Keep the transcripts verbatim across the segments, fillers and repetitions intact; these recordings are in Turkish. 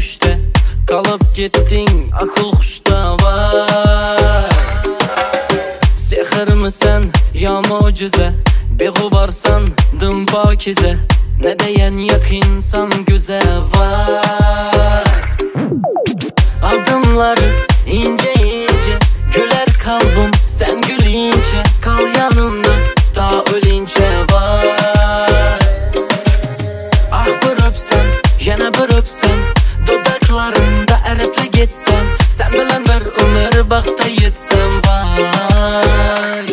düşte kalıp gittin akıl kuşta var. Seher mi sen ya mucize, beğubarsan dım pakize, ne deyen yak insan göze var. Adımları ince ince, güler kalbim sen gülünce, kal yanımda ta ölünce var. Ah bir öpsem, yana bir öpsem, dudaklarında ereple gitsem, sen bilen bir ömür bakta yetsem var.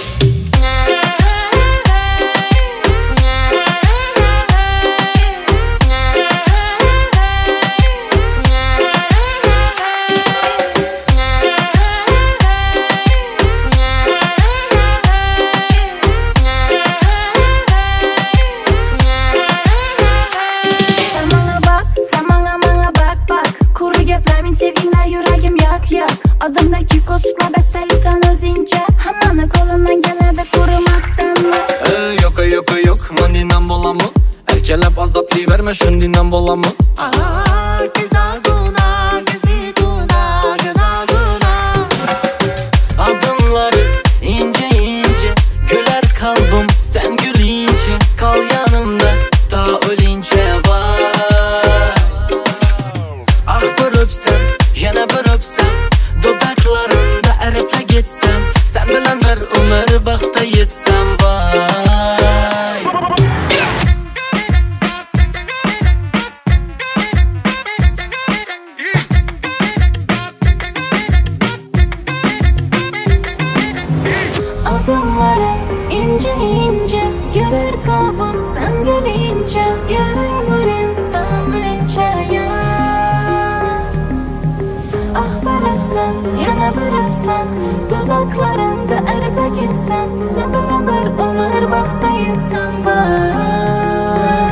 Adımdaki koşukla besteliysen özünce, hamanı kolundan gelede kurumaktan mı? Ee, yok yok yok maninan bolamı, erkelep azaplı verme şundinden bolamı. Aa, gezaguna, geziguna, gezaguna. Adımları ince ince, güler kalbim sen gülünce, kal yanımda ta ölünce var. Ah bir öpsem, yana bir öpsem, dudaklarında ereple gitsem, sen bilen bir ömür bakta yetsem vay. Adımların ince ince, güler kalbim sen gülünce, yarın gülün ta ölünce yar. Ah bir öpsem, yana bir öpsem, dudaklarında erip gitsem, sen bana bir ömür bakta yetsem var.